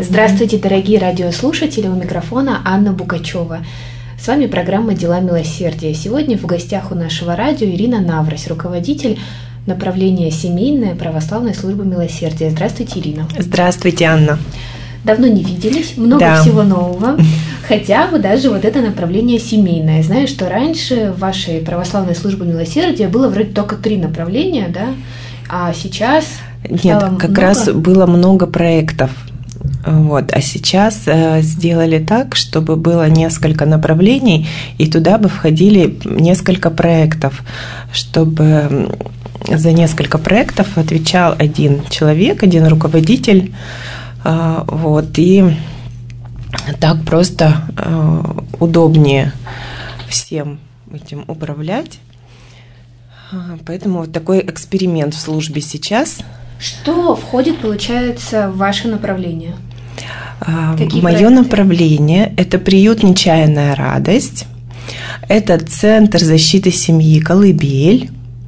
Здравствуйте, дорогие радиослушатели, у микрофона Анна Букачева. С вами программа «Дела милосердия». Сегодня в гостях у нашего радио Ирина Наврось, руководитель направления семейная православной службы милосердия. Здравствуйте, Ирина. Здравствуйте, Анна. Давно не виделись, много всего нового, хотя бы даже вот это направление семейное. Знаю, что раньше в вашей православной службе милосердия было вроде только 3 направления, да? А сейчас Нет, как раз было много проектов. А сейчас сделали так, чтобы было несколько направлений, и туда бы входили несколько проектов, чтобы за несколько проектов отвечал один человек, один руководитель. И так просто удобнее всем этим управлять. Поэтому вот такой эксперимент в службе сейчас. Что входит, получается, в ваше направление? Мое направление – это приют «Нечаянная радость», это Центр защиты семьи «Колыбель»,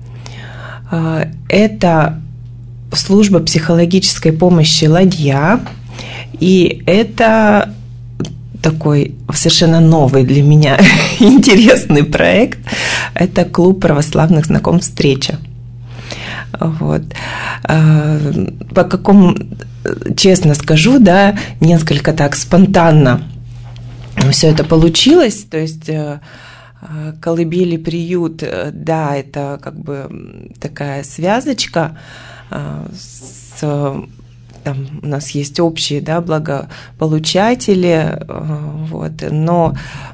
это служба психологической помощи «Ладья», и это такой совершенно новый для меня интересный проект – это клуб православных знакомств «Встреча». По какому, честно скажу, несколько так спонтанно все это получилось. То есть колыбель и приют, это как бы такая связочка. Там у нас есть общие благополучатели, но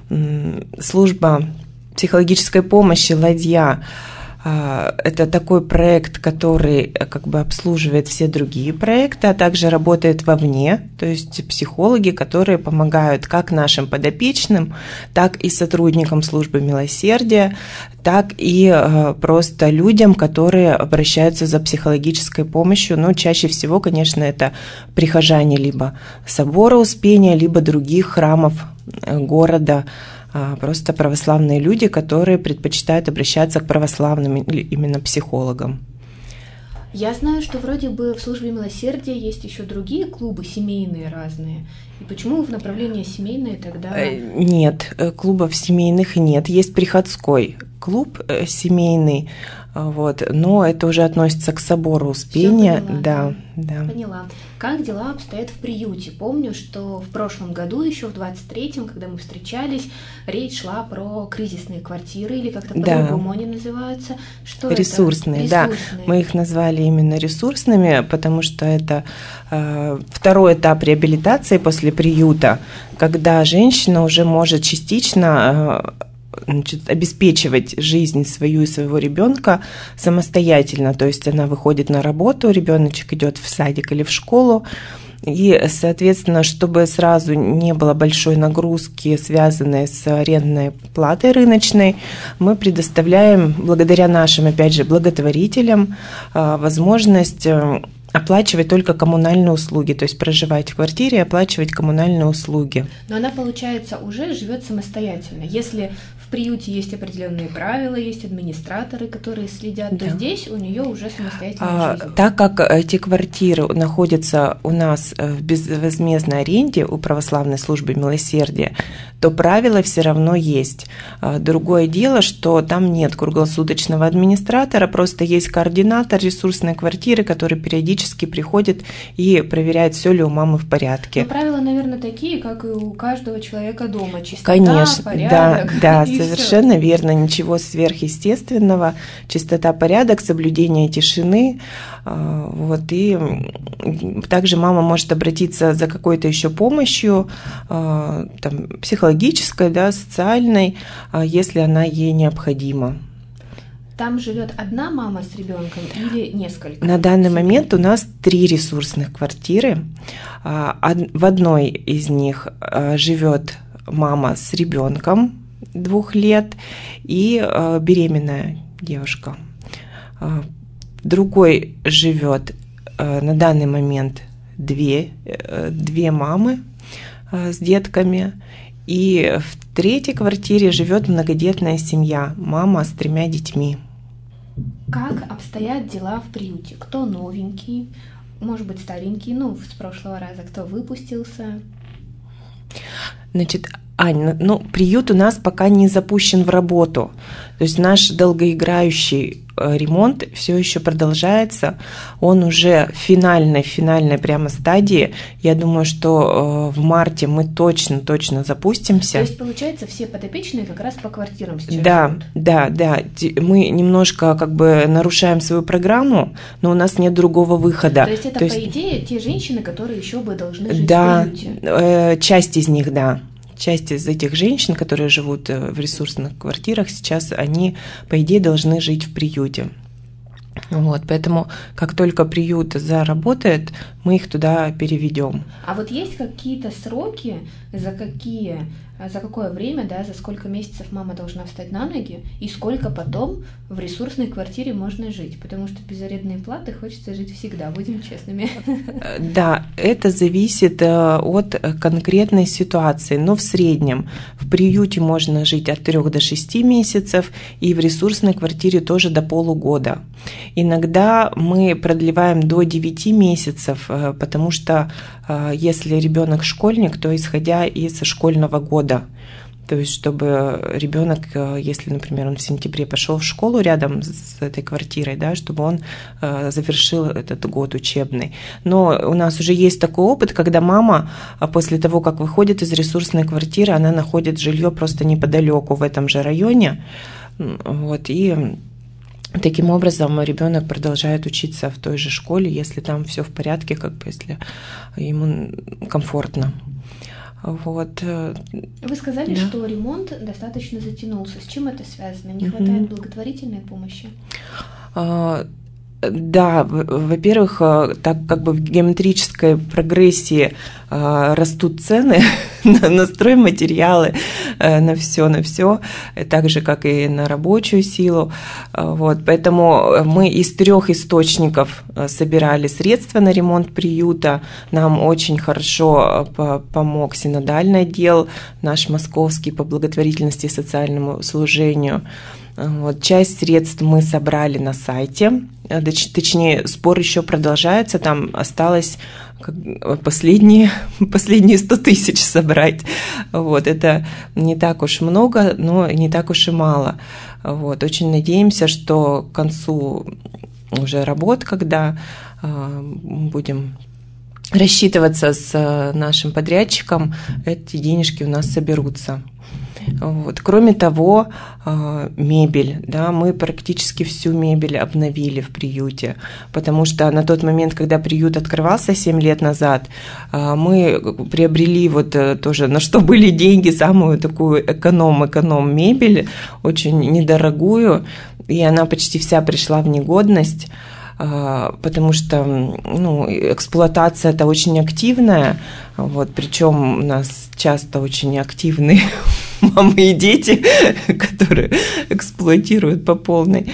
служба психологической помощи «Ладья» это такой проект, который как бы обслуживает все другие проекты, а также работает вовне, то есть психологи, которые помогают как нашим подопечным, так и сотрудникам службы милосердия, так и просто людям, которые обращаются за психологической помощью. Но чаще всего, конечно, это прихожане либо собора Успения, либо других храмов города, просто православные люди, которые предпочитают обращаться к православным именно психологам. Я знаю, что вроде бы в службе милосердия есть еще другие клубы семейные разные. И почему в направлении семейное тогда? Нет, клубов семейных нет. Есть приходской клуб семейный, но это уже относится к собору Успения. Да. Поняла. Как дела обстоят в приюте? Помню, что в прошлом году, еще в 23-м, когда мы встречались, речь шла про кризисные квартиры, или как-то по-другому они называются. Что ресурсные, это? Ресурсные. Мы их назвали именно ресурсными, потому что это второй этап реабилитации после приюта, когда женщина уже может частично обеспечивать жизнь свою и своего ребенка самостоятельно. То есть она выходит на работу, ребеночек идет в садик или в школу. И, соответственно, чтобы сразу не было большой нагрузки, связанной с арендной платой рыночной, мы предоставляем, благодаря нашим, опять же, благотворителям, возможность оплачивать только коммунальные услуги, то есть проживать в квартире и оплачивать коммунальные услуги. Но она, получается, уже живет самостоятельно. Если в приюте есть определенные правила, есть администраторы, которые следят, то здесь у нее уже самостоятельная жизнь. Так как эти квартиры находятся у нас в безвозмездной аренде у православной службы милосердия, то правила все равно есть. Другое дело, что там нет круглосуточного администратора, просто есть координатор ресурсной квартиры, который периодически приходит и проверяет, все ли у мамы в порядке. Но правила, наверное, такие, как и у каждого человека дома. Чистота, конечно, порядок. Да, совершенно верно. Ничего сверхъестественного. Чистота, порядок, соблюдение тишины. И также мама может обратиться за какой-то еще помощью, психологической, социальной, если она ей необходима. Там живет одна мама с ребенком или несколько? На данный момент у нас 3 ресурсных квартиры. В одной из них живет мама с ребенком 2 лет и беременная девушка. В другой живет на данный момент 2 мамы с детками. И в 3-й квартире живет многодетная семья, мама с 3 детьми. Как обстоят дела в приюте? Кто новенький? может быть, старенький, с прошлого раза, кто выпустился? Значит, Ань, приют у нас пока не запущен в работу. То есть наш долгоиграющий ремонт все еще продолжается. Он уже в финальной прямо стадии. Я думаю, что в марте мы точно запустимся. То есть, получается, все подопечные как раз по квартирам сейчас живут? Да. Мы немножко нарушаем свою программу, но у нас нет другого выхода. То есть это, по идее, те женщины, которые еще бы должны жить в приюте? Да, часть из них, да. Часть из этих женщин, которые живут в ресурсных квартирах, сейчас они, по идее, должны жить в приюте. Поэтому, как только приют заработает, мы их туда переведем. А вот есть какие-то сроки, за какое время, за сколько месяцев мама должна встать на ноги, и сколько потом в ресурсной квартире можно жить? Потому что без арендной платы хочется жить всегда, будем честными. Да, это зависит от конкретной ситуации, но в среднем в приюте можно жить от 3 до 6 месяцев, и в ресурсной квартире тоже до полугода. Иногда мы продлеваем до 9 месяцев, потому что если ребенок школьник, то исходя из школьного года. То есть, чтобы ребенок, если, например, он в сентябре пошел в школу рядом с этой квартирой, чтобы он завершил этот год учебный. Но у нас уже есть такой опыт, когда мама после того, как выходит из ресурсной квартиры, она находит жилье просто неподалеку в этом же районе. И таким образом ребенок продолжает учиться в той же школе, если там все в порядке, если ему комфортно. Вы сказали, что ремонт достаточно затянулся. С чем это связано? Не хватает благотворительной помощи? Да, во-первых, так в геометрической прогрессии растут цены на стройматериалы, на все, так же, как и на рабочую силу. Поэтому мы из 3 источников собирали средства на ремонт приюта. Нам очень хорошо помог синодальный отдел, наш московский, по благотворительности и социальному служению. Часть средств мы собрали на сайте, точнее, сбор еще продолжается, там осталось последние 100 тысяч собрать. Это не так уж много, но не так уж и мало. Очень надеемся, что к концу уже работ, когда будем рассчитываться с нашим подрядчиком, эти денежки у нас соберутся. Кроме того, мебель, мы практически всю мебель обновили в приюте, потому что на тот момент, когда приют открывался 7 лет назад, мы приобрели тоже, на что были деньги, самую такую эконом мебель, очень недорогую, и она почти вся пришла в негодность, потому что эксплуатация это очень активная, причем у нас часто очень активные мамы и дети, которые эксплуатируют по полной.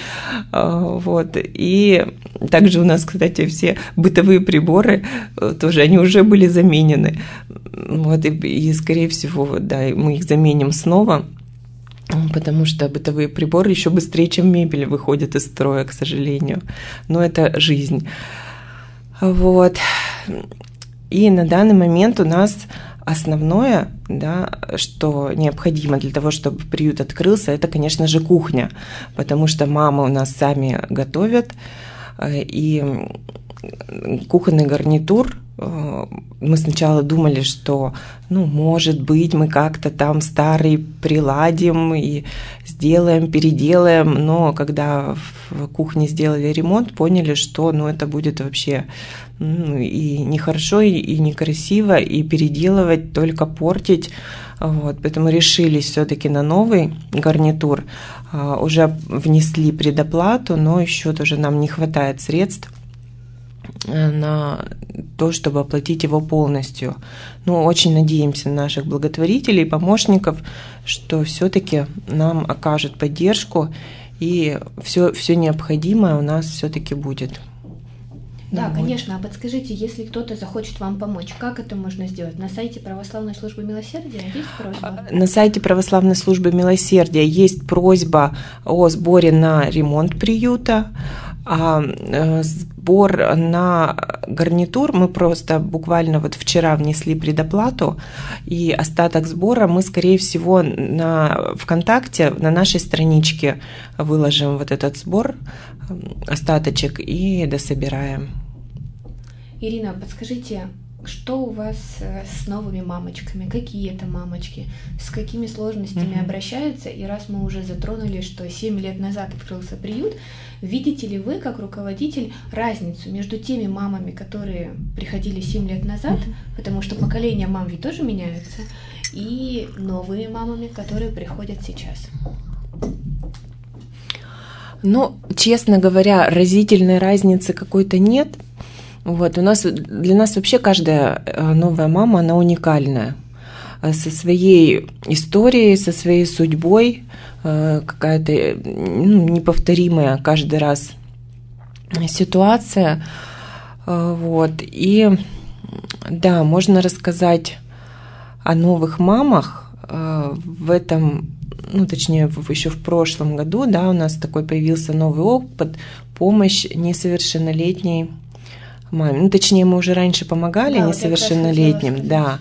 И также у нас, кстати, все бытовые приборы тоже, они уже были заменены. И скорее всего, мы их заменим снова, потому что бытовые приборы еще быстрее, чем мебель, выходят из строя, к сожалению. Но это жизнь. И на данный момент у нас основное, что необходимо для того, чтобы приют открылся, это, конечно же, кухня, потому что мамы у нас сами готовят, и кухонный гарнитур, мы сначала думали, что, может быть, мы как-то там старый приладим и сделаем, переделаем, но когда в кухне сделали ремонт, поняли, что, это будет вообще и нехорошо, и некрасиво, и переделывать, только портить. Поэтому решились все-таки на новый гарнитур, уже внесли предоплату, но еще тоже нам не хватает средств на то, чтобы оплатить его полностью. Очень надеемся на наших благотворителей, помощников, что все-таки нам окажут поддержку, и все необходимое у нас все-таки будет. Да, конечно. А подскажите, если кто-то захочет вам помочь, как это можно сделать? На сайте Православной службы милосердия есть просьба? На сайте Православной службы милосердия есть просьба о сборе на ремонт приюта. А сбор на гарнитур мы просто буквально вот вчера внесли предоплату, и остаток сбора мы, скорее всего, на ВКонтакте, на нашей страничке выложим вот этот сбор, остаточек, и дособираем. Ирина, подскажите, что у вас с новыми мамочками? Какие это мамочки? С какими сложностями обращаются? И раз мы уже затронули, что 7 лет назад открылся приют, видите ли вы, как руководитель, разницу между теми мамами, которые приходили 7 лет назад, потому что поколения мам ведь тоже меняются, и новыми мамами, которые приходят сейчас? Ну, честно говоря, разительной разницы какой-то нет. Вот, для нас вообще каждая новая мама, она уникальная. Со своей историей, со своей судьбой, какая-то неповторимая каждый раз ситуация. Вот. И да, можно рассказать о новых мамах в этом, точнее, еще в прошлом году, да, у нас такой появился новый опыт, помощь несовершеннолетней маме. Точнее, мы уже раньше помогали несовершеннолетним, да.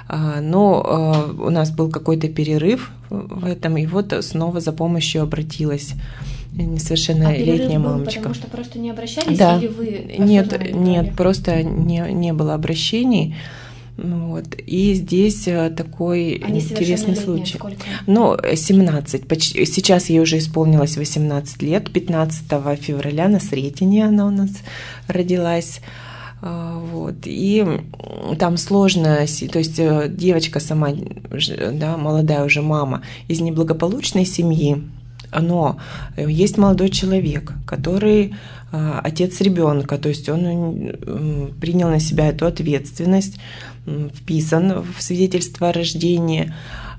Но у нас был какой-то перерыв в этом, и вот снова за помощью обратилась несовершеннолетняя мамочка. Потому что просто не обращались, да. Или вы? Нет, просто не было обращений. Вот. И здесь такой интересный случай. Сколько? 17. Сейчас ей уже исполнилось 18 лет. 15 февраля на Сретене она у нас родилась. Вот. И там сложно, то есть девочка сама, да, молодая уже мама, из неблагополучной семьи, но есть молодой человек, который отец ребенка, то есть он принял на себя эту ответственность, вписан в свидетельство о рождении,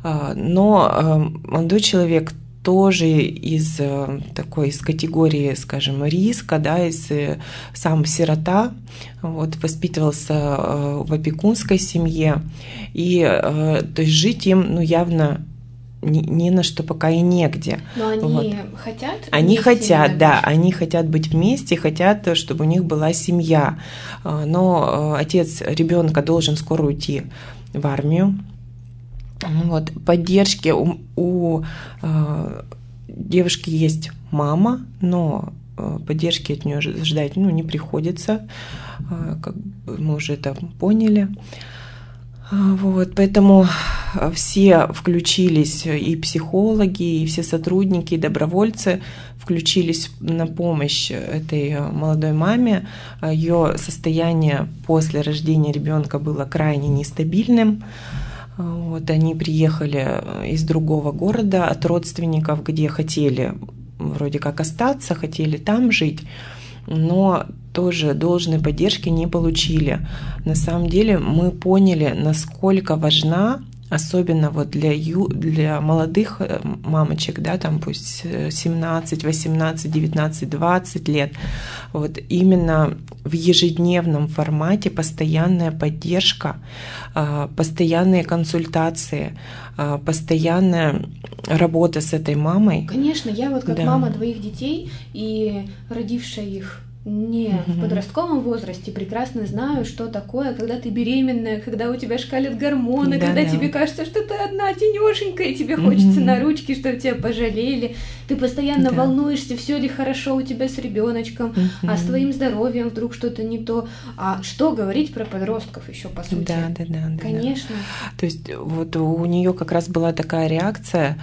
но молодой человек тоже из категории, скажем, риска, да, сам сирота, вот, воспитывался в опекунской семье, и то есть жить им, явно не на что пока и негде. Но они хотят? Они хотят, да, они хотят быть вместе, хотят, чтобы у них была семья. Но отец ребенка должен скоро уйти в армию. Вот, поддержки у девушки есть мама, но поддержки от нее ждать не приходится, как мы уже это поняли. Вот, поэтому все включились, и психологи, и все сотрудники, и добровольцы включились на помощь этой молодой маме. Ее состояние после рождения ребенка было крайне нестабильным. Вот, они приехали из другого города от родственников, где хотели вроде как остаться, хотели там жить, но тоже должной поддержки не получили. На самом деле мы поняли, насколько важна, особенно вот для молодых мамочек, да, там пусть 17, 18, 19, 20 лет, вот именно в ежедневном формате постоянная поддержка, постоянные консультации, постоянная работа с этой мамой. Конечно, я вот как мама двоих детей и родившая их не в подростковом возрасте, прекрасно знаю, что такое, когда ты беременная, когда у тебя шкалят гормоны, когда тебе кажется, что ты одна тенёшенькая, и тебе хочется на ручки, чтобы тебя пожалели. Ты постоянно волнуешься, все ли хорошо у тебя с ребеночком, а с твоим здоровьем вдруг что-то не то. А что говорить про подростков еще, по сути? Да. Конечно. То есть вот у нее как раз была такая реакция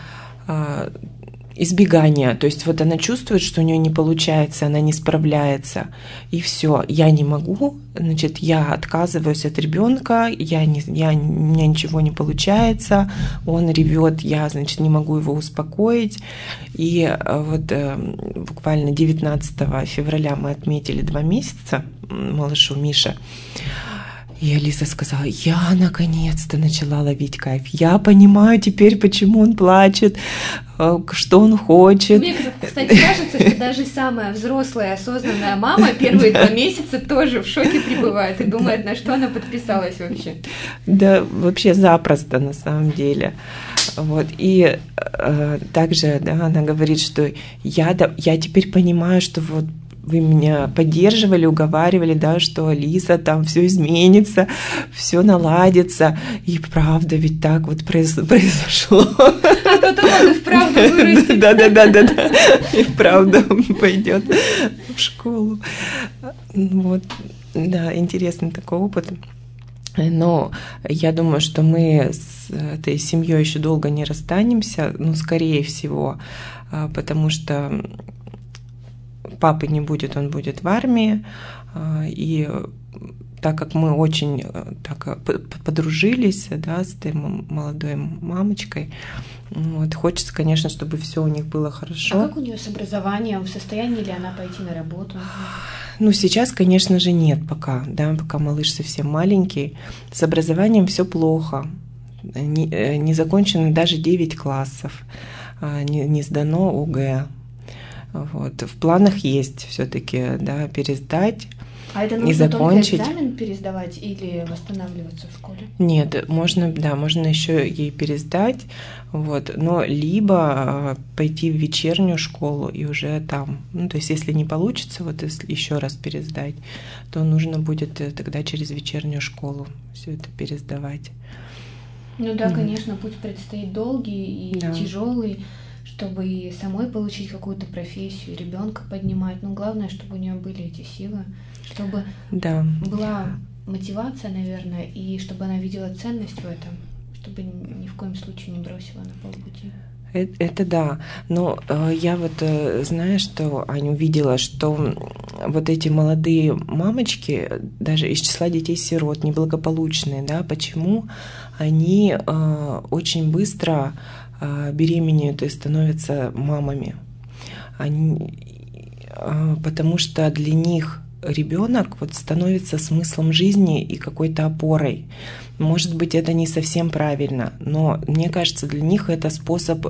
избегания, то есть вот она чувствует, что у нее не получается, она не справляется, и все, я не могу, значит, я отказываюсь от ребенка, у меня ничего не получается, он ревет, я, значит, не могу его успокоить, и вот буквально 19 февраля мы отметили 2 месяца малышу Мише. И Алиса сказала: я наконец-то начала ловить кайф. Я понимаю теперь, почему он плачет, что он хочет. Мне, кстати, кажется, что даже самая взрослая, осознанная мама первые 2 месяца тоже в шоке пребывает и думает, на что она подписалась вообще. Да, вообще запросто на самом деле. Вот. И также, да, она говорит, что я теперь понимаю, что вот вы меня поддерживали, уговаривали, да, что Алиса, там все изменится, все наладится. И правда, ведь так вот произошло. А потом он и вправду вырастет. Да. И вправду пойдет в школу. Вот. Да, интересный такой опыт. Но я думаю, что мы с этой семьей еще долго не расстанемся, ну, скорее всего, потому что папы не будет, он будет в армии, и так как мы очень так подружились, да, с этой молодой мамочкой, вот, хочется, конечно, чтобы все у них было хорошо. А как у нее с образованием? В состоянии ли она пойти на работу? Ну, сейчас, конечно же, нет пока, да, пока малыш совсем маленький. С образованием все плохо. Не закончено даже 9 классов, не сдано ОГЭ. Вот. В планах есть все-таки, да, пересдать. А это нужно только экзамен пересдавать или восстанавливаться в школе? Нет, можно еще ей пересдать, вот, но либо пойти в вечернюю школу и уже там, ну, то есть если не получится вот если еще раз пересдать, то нужно будет тогда через вечернюю школу все это пересдавать. Ну да, конечно, путь предстоит долгий и тяжелый, чтобы и самой получить какую-то профессию, ребенка поднимать. Но главное, чтобы у нее были эти силы, чтобы была мотивация, наверное, и чтобы она видела ценность в этом, чтобы ни в коем случае не бросила на полпути. Это да, но я вот знаю, что Аню видела, что вот эти молодые мамочки, даже из числа детей-сирот, неблагополучные, да, почему они очень быстро беременеют и становятся мамами. Потому что для них ребенок вот становится смыслом жизни и какой-то опорой. Может быть, это не совсем правильно, но мне кажется, для них это способ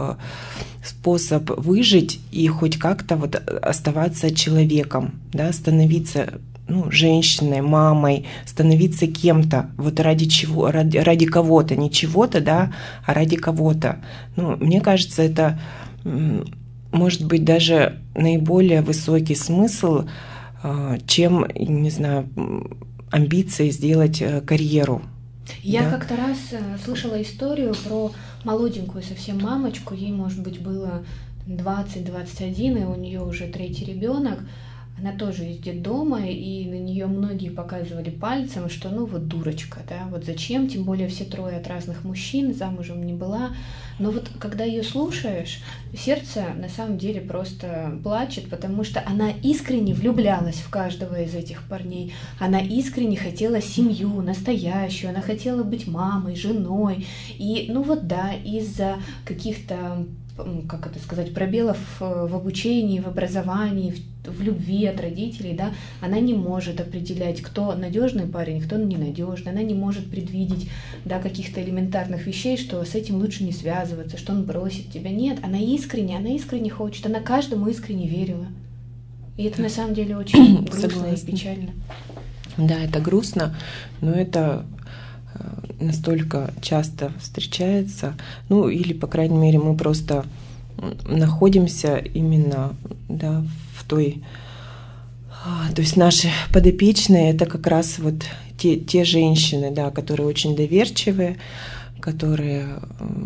выжить и хоть как-то вот оставаться человеком, да, становиться женщиной, мамой, становиться кем-то, вот ради чего, ради кого-то, не чего-то, да, а ради кого-то. Мне кажется, это может быть даже наиболее высокий смысл, чем, не знаю, амбиции сделать карьеру. Я как-то раз слышала историю про молоденькую совсем мамочку, ей, может быть, было 20-21, и у нее уже 3-й ребенок. Она тоже из детдома, и на нее многие показывали пальцем, что вот дурочка, да, вот зачем, тем более все 3 от разных мужчин, замужем не была. Но вот когда ее слушаешь, сердце на самом деле просто плачет, потому что она искренне влюблялась в каждого из этих парней, она искренне хотела семью настоящую, она хотела быть мамой, женой, и из-за каких-то, как это сказать, пробелов в обучении, в образовании, в любви от родителей, да, она не может определять, кто надежный парень, кто ненадежный, она не может предвидеть, да, каких-то элементарных вещей, что с этим лучше не связываться, что он бросит тебя. Нет, она искренне хочет, она каждому искренне верила. И это на самом деле очень грустно и печально. Да, это грустно, но это настолько часто встречается, или, по крайней мере, мы просто находимся именно, да, в той, то есть наши подопечные, это как раз вот те женщины, да, которые очень доверчивые, которые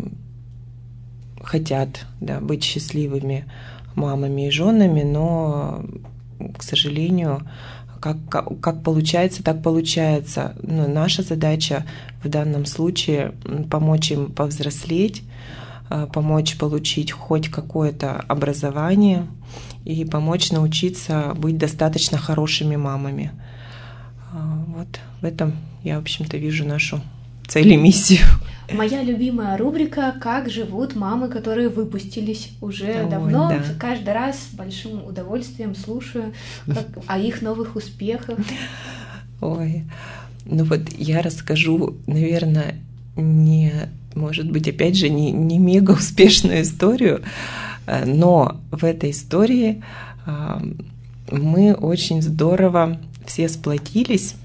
хотят, да, быть счастливыми мамами и женами, но, к сожалению, как получается, так получается. Но наша задача в данном случае помочь им повзрослеть, помочь получить хоть какое-то образование и помочь научиться быть достаточно хорошими мамами. Вот в этом я, в общем-то, вижу нашу цель и миссию. Моя любимая рубрика «Как живут мамы, которые выпустились» уже давно. Да. Каждый раз с большим удовольствием слушаю о их новых успехах. Ой, я расскажу, наверное, может быть, опять же, не мега успешную историю, но в этой истории мы очень здорово все сплотились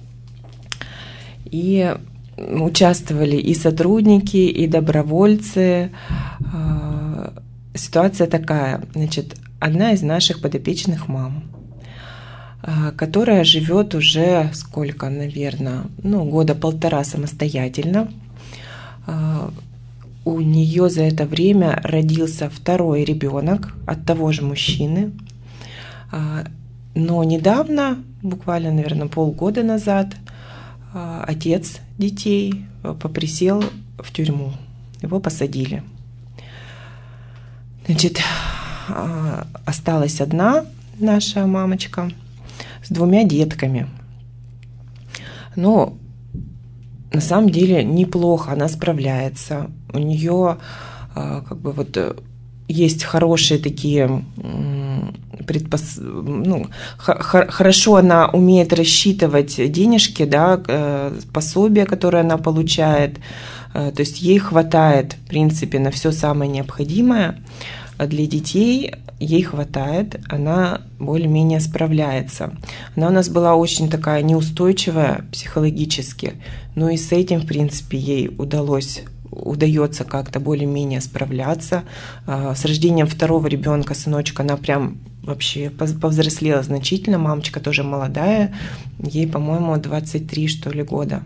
и участвовали и сотрудники, и добровольцы. Ситуация такая, значит, одна из наших подопечных мам, которая живет уже сколько, наверное, года полтора самостоятельно. У нее за это время родился второй ребенок от того же мужчины. Но недавно, буквально, наверное, полгода назад, отец детей поприсел в тюрьму. Его посадили. Значит, осталась одна наша мамочка с 2 детками. Но на самом деле неплохо она справляется. У нее есть хорошие такие хорошо она умеет рассчитывать денежки, да, пособия, которые она получает. То есть ей хватает, в принципе, на все самое необходимое. Для детей ей хватает, она более-менее справляется. Она у нас была очень такая неустойчивая психологически, но и с этим, в принципе, ей удается как-то более-менее справляться. С рождением второго ребенка, сыночка, она прям вообще повзрослела значительно. Мамочка тоже молодая, ей, по-моему, 23, что ли, года.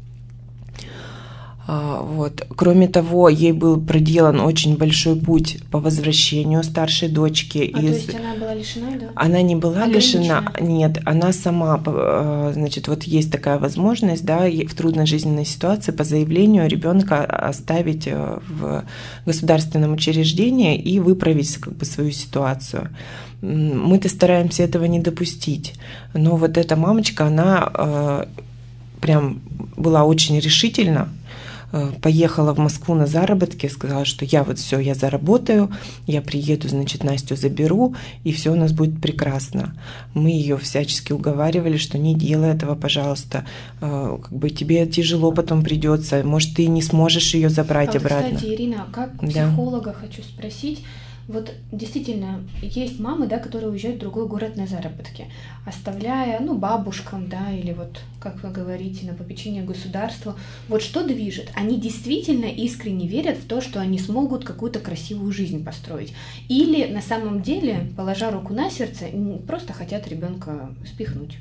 Вот. Кроме того, ей был проделан очень большой путь по возвращению старшей дочки. То есть она была лишена, да? Она не была лишена, нет, она сама, значит, вот есть такая возможность, да, в трудной жизненной ситуации по заявлению ребенка оставить в государственном учреждении и выправить как бы свою ситуацию. Мы-то стараемся этого не допустить, но вот эта мамочка, она прям была очень решительна. Поехала в Москву на заработки, сказала, что я заработаю, я приеду, значит, Настю заберу, и все у нас будет прекрасно. Мы ее всячески уговаривали, что не делай этого, пожалуйста, как бы тебе тяжело потом придется, может, ты не сможешь ее забрать обратно. Кстати, Ирина, как психолога хочу спросить, вот действительно есть мамы, да, которые уезжают в другой город на заработки, оставляя, бабушкам, да, или вот, как вы говорите, на попечение государства. Вот что движет? Они действительно искренне верят в то, что они смогут какую-то красивую жизнь построить? Или на самом деле, положа руку на сердце, просто хотят ребенка спихнуть?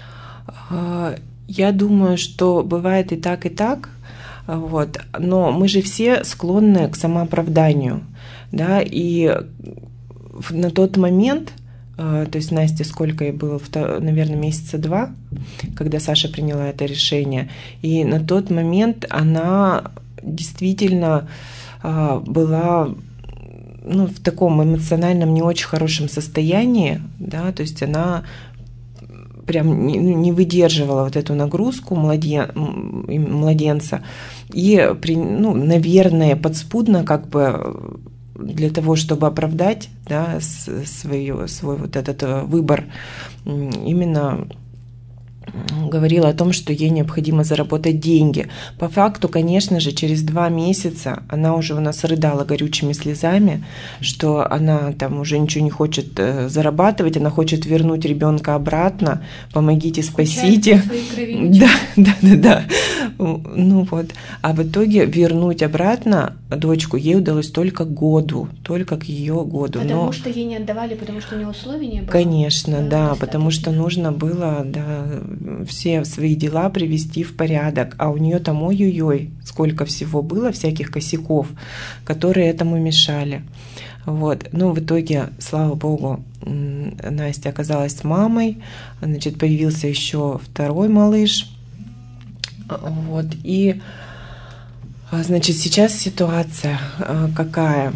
Я думаю, что бывает и так, вот. Но мы же все склонны к самооправданию. Да, и на тот момент, то есть Насте сколько ей было, наверное, месяца 2, когда Саша приняла это решение, и на тот момент она действительно была в таком эмоциональном не очень хорошем состоянии, да, то есть она прям не выдерживала вот эту нагрузку младенца, и, наверное, подспудно как бы для того, чтобы оправдать, да, свой вот этот выбор, именно говорила о том, что ей необходимо заработать деньги. По факту, конечно же, через 2 месяца она уже у нас рыдала горючими слезами, что она там уже ничего не хочет зарабатывать, она хочет вернуть ребенка обратно, помогите, спасите. Да. Вот. А в итоге вернуть обратно дочку ей удалось только к ее году. Потому что ей не отдавали, потому что у нее условий не было? Конечно, да, потому что нужно было, да, все свои дела привести в порядок, а у нее там ой-ой-ой, сколько всего было, всяких косяков, которые этому мешали. Вот. Но в итоге, слава богу, Настя оказалась с мамой, значит, появился еще второй малыш. Вот. И, значит, сейчас ситуация какая?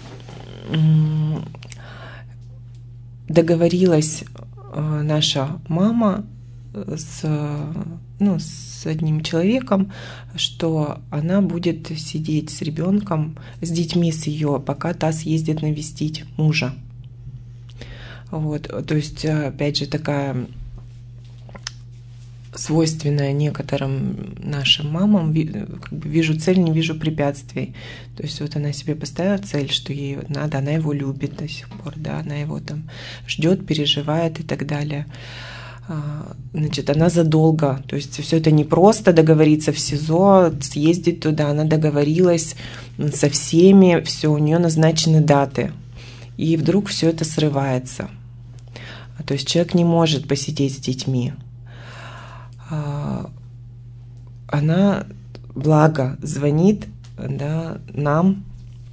Договорилась наша мама с одним человеком, что она будет сидеть с ребенком, с детьми с ее, пока та съездит навестить мужа. Вот, то есть, опять же, такая свойственная некоторым нашим мамам, как бы вижу цель, не вижу препятствий. То есть вот она себе поставила цель, что ей надо, она его любит до сих пор, да, она его там ждет, переживает и так далее. Значит, она задолго, то есть все это не просто договориться в СИЗО, съездить туда, она договорилась со всеми, все, у нее назначены даты. и вдруг все это срывается. То есть человек не может посидеть с детьми. Она, благо, звонит, да, нам,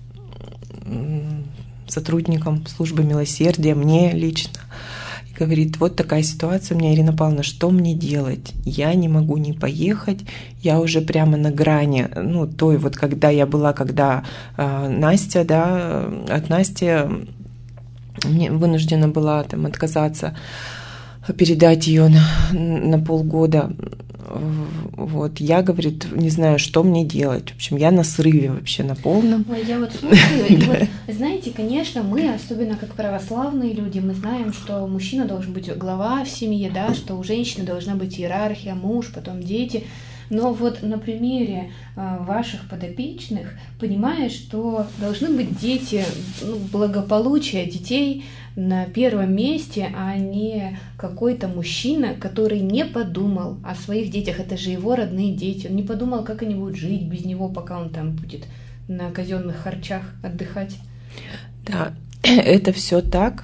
сотрудникам службы милосердия, мне лично, и говорит: вот такая ситуация у меня, Ирина Павловна, что мне делать? Я не могу не поехать, я уже прямо на грани, ну, той вот, когда я была, когда Настя, да, от Насти мне вынуждена была там отказаться, передать ее на полгода. Вот, я, говорит, не знаю, что мне делать. В общем, я на срыве вообще, на полном. Ой, я вот слушаю, и вот, знаете, конечно, мы, особенно как православные люди, мы знаем, что мужчина должен быть глава в семье, да, что у женщины должна быть иерархия, муж, потом дети. Но вот на примере ваших подопечных понимаешь, что должны быть дети, благополучие детей на первом месте, а не какой-то мужчина, который не подумал о своих детях. Это же его родные дети. Он не подумал, как они будут жить без него, пока он там будет на казенных харчах отдыхать. Да, это все так.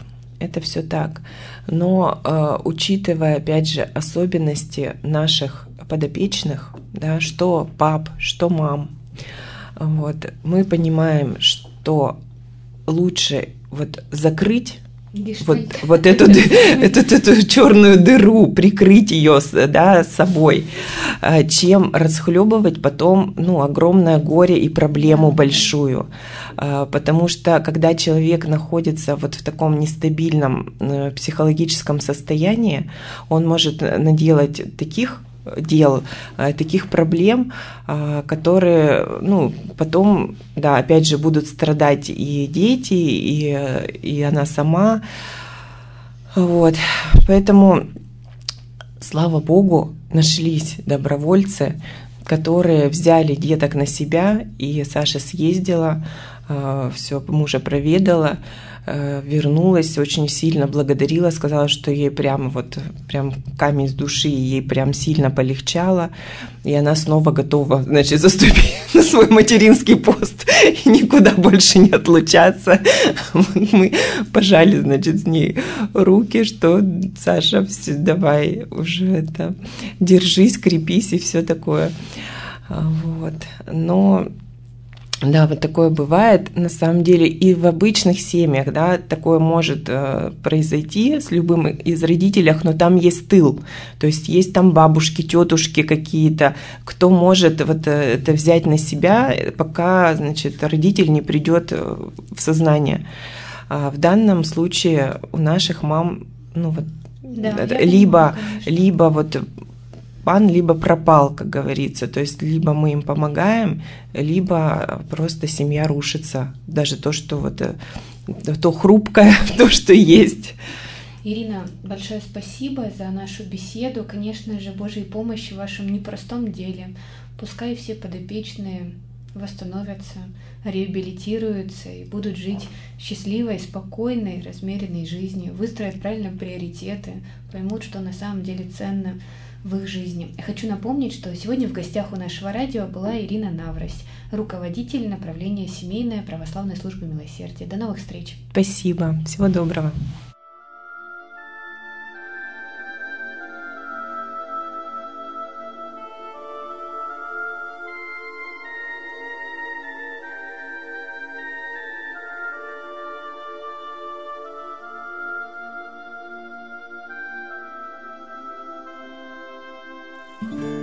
Но учитывая, опять же, особенности наших подопечных, да, что пап, что мам, вот, мы понимаем, что лучше вот закрыть вот эту черную дыру, прикрыть ее, да, собой, чем расхлебывать потом, огромное горе и проблему большую. Потому что когда человек находится вот в таком нестабильном психологическом состоянии, он может наделать таких дел, таких проблем, которые, потом, да, опять же, будут страдать и дети, и она сама. Вот. Поэтому, слава Богу, нашлись добровольцы, которые взяли деток на себя, и Саша съездила, все мужа проведала, вернулась, очень сильно благодарила, сказала, что ей прям камень с души, ей прям сильно полегчало, и она снова готова, значит, заступить на свой материнский пост и никуда больше не отлучаться. Мы пожали, значит, с ней руки, что Саша, давай уже держись, крепись и все такое. Вот. Но да, вот такое бывает, на самом деле, и в обычных семьях, да, такое может произойти с любым из родителей, но там есть тыл, то есть есть там бабушки, тетушки какие-то, кто может вот это взять на себя, пока, значит, родитель не придет в сознание. А в данном случае у наших мам, либо вот пан либо пропал, как говорится. То есть либо мы им помогаем, либо просто семья рушится. Даже то, что то хрупкое, то, что есть. Ирина, большое спасибо за нашу беседу. Конечно же, Божьей помощи в вашем непростом деле. Пускай все подопечные восстановятся, реабилитируются и будут жить счастливой, спокойной, размеренной жизнью, выстроят правильно приоритеты, поймут, что на самом деле ценно в их жизни. Я хочу напомнить, что сегодня в гостях у нашего радио была Ирина Наврось, руководитель направления семейной православной службы милосердия. До новых встреч. Спасибо. Всего доброго. Mm-hmm.